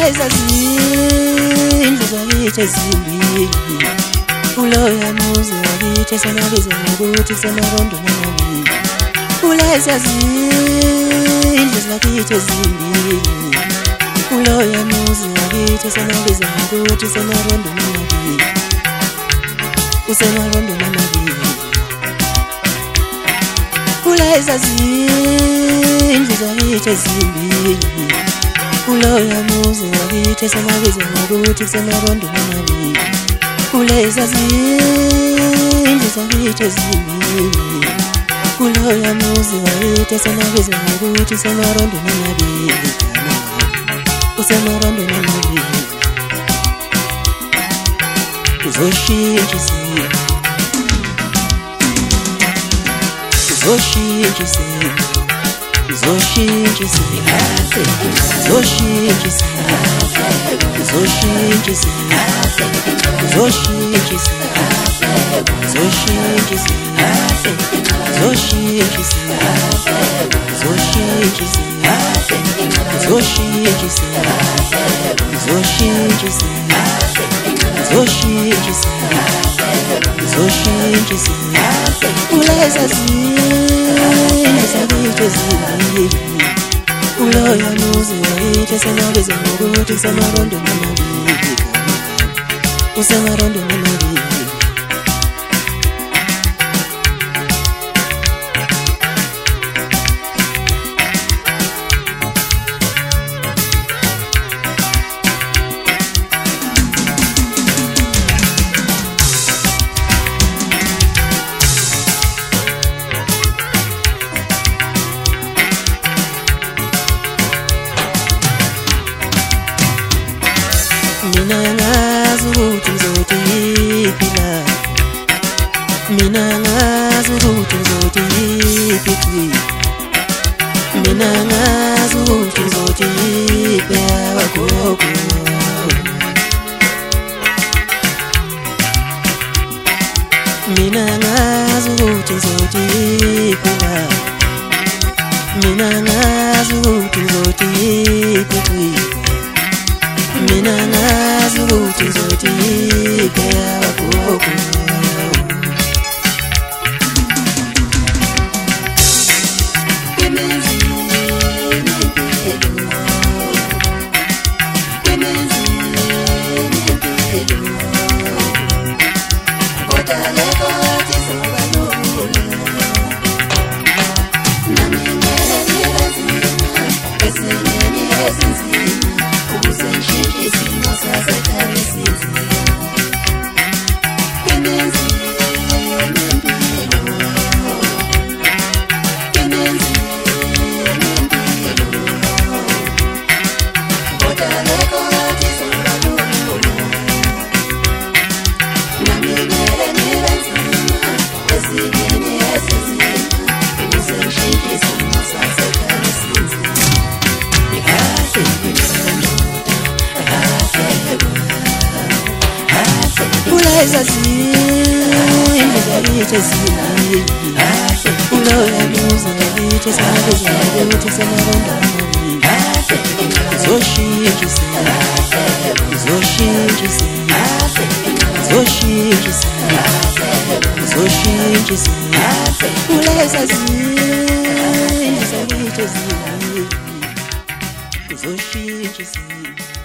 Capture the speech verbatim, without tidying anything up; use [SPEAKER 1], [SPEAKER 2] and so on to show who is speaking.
[SPEAKER 1] uleza zindlu zakithi zimbi uloya muzi wakithi senabiza ngokuthi semarondo namabili uleza zindlu zakithi zimbi uloya muzi wakithi senabiza ngokuthi semarondo namabili usemarondo namabili uleza zindlu zakithi zimbi uloya muzi wakithi senabiza ngokuthi semarondo namabili uleza zindlu zakithi zimbi uloya muzi wakithi senabiza ngokuthi semarondo namabili usemarondo namabili uzoshintsha isimo uzoshintsha isimo uzoshintsha isimo uzoshintsha isimo uzoshintsha isimo uzoshintsha isimo uzoshintsha isimo uzoshintsha isimo uzoshintsha isimo uzoshintsha isimo uzoshintsha isimo uzoshintsha isimo uzoshintsha isimo uleza zindlu zakithi zimbi uloya muzi wakithi senabiza ngokuthi semarondo namabili usemarondo namabili mina ngazi ukuthi ngizodiphi la mina ngazi ukuthi ngizodiphi mina ngazi ukuthi ngizodiphi awagogo mina ngazi ukuthi ngizodiphi la mina ngazi ukuthi ngizodiphi mina ngazi ukuthi ngizodiphi awagogo uleza zindlu zakithi zimbi uloya muzi wakithi senabiza ngokuthi semarondo namabili uzoshintsha isimo uzoshintsha isimo uzoshintsha isimo uzoshintsha isimo uleza zindlu zakithi zimbi uzoshintsha isimo